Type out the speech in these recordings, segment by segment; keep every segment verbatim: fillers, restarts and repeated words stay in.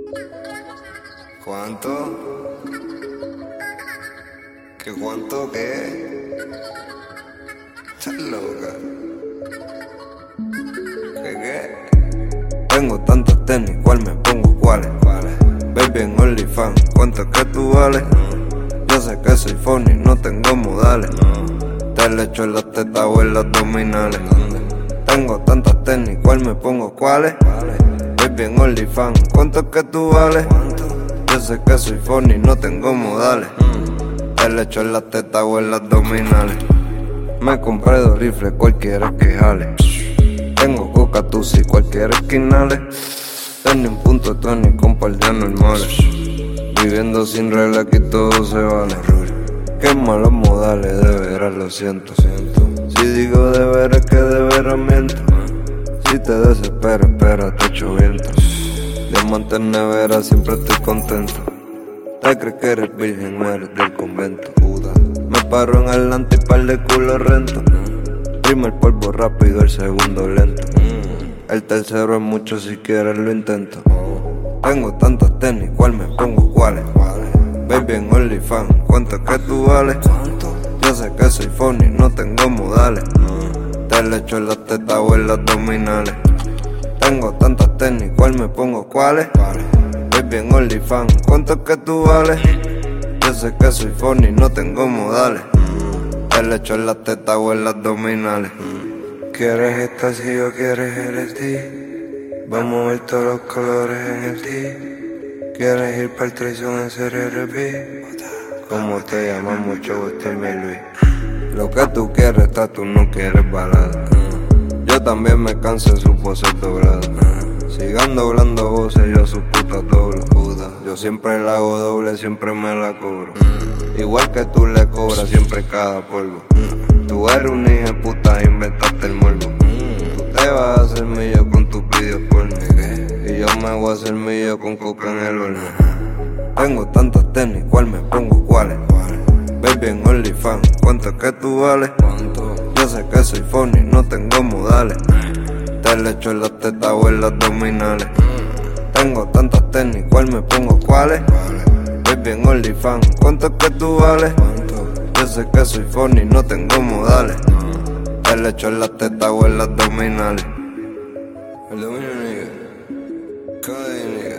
¿Cuánto? ¿Qué cuánto qué? Estás loca. ¿Qué qué? Tengo tantos tenis, ¿cuál me pongo? ¿Cuáles? Baby en OnlyFans, ¿cuánto es que tú vales? Yo sé que soy funny, no tengo modales. Te le echo en las tetas o en las abdominales. Tengo tantas tenis, ¿cuál me pongo? ¿Cuáles? Baby en OnlyFans, ¿cuánto es que tú vales? Yo sé que soy funny, no tengo modales. Te le echo en las tetas o en las abdominales. Me compré dos rifles, cualquiera que jale. Tengo coca tusi, cualquiera esquinale. Tengo un punto Tony con par de normales. Viviendo sin regla, aquí todo se vale. Qué malos modales, de veras lo siento. Si digo de veras que de veras miento. Si te desesperas, espera, te echo viento. Diamante en nevera, siempre estoy contento. Te crees que eres virgen, no eres del convento. Me paro en adelante y par de culo rento. Primer polvo rápido, el segundo lento. El tercero es mucho, si quieres lo intento. Tengo tantos tenis, ¿cuál me pongo? ¿Cuáles? Baby en OnlyFans, ¿cuánto es que tú vales? Yo sé que soy funny, no tengo modales. Te le echo en las tetas o en las abdominales. Tengo tantas tenis, ¿cuál me pongo? ¿Cuáles? Baby en OnlyFans, ¿cuánto es que tú vales? Yo sé que soy funny, no tengo modales. Te le echo en las tetas o en las abdominales. ¿Quieres éxtasis o quieres L S D? Vamos a ver todos los colores en el D. ¿Quieres ir para el traición en ser R B? ¿Cómo te llamas? Mucho gusto, Luis. Lo que tú quieres está, tú no quieres balada. Yo también me canso de sus voces dobladas. Sigan doblando voces, yo sus putas doblo. Yo siempre la hago doble, siempre me la cobro. Igual que tú le cobras siempre cada polvo. Tú eres un hijo de puta, inventaste el morbo. Tú te vas a hacer millo con tus videos porno. Y yo me voy a hacer millo con coca en el horno. Tengo tantos tenis, ¿cuál me pongo? ¿Cuáles? Baby en OnlyFans, ¿cuánto es que tú vales? Yo sé que soy funny, no tengo modales. Te le echo en las tetas o en las abdominales. Tengo tantas tenis, ¿cuál me pongo? ¿Cuáles? Baby en OnlyFans, ¿cuánto es que tú vales? Yo sé que soy funny, no tengo modales. Te le echo en las tetas o en las abdominales. El dominio nigga, Cody nigga,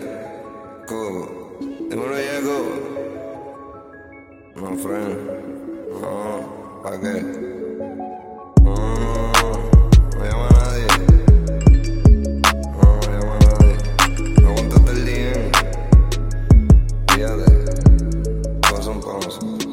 Coco, dímelo ya Coco. No friend, no, ¿pa' qué? No, no llama a nadie. No, no llama a nadie. No aguantaste el D M. Fíjate, cosas son cosas.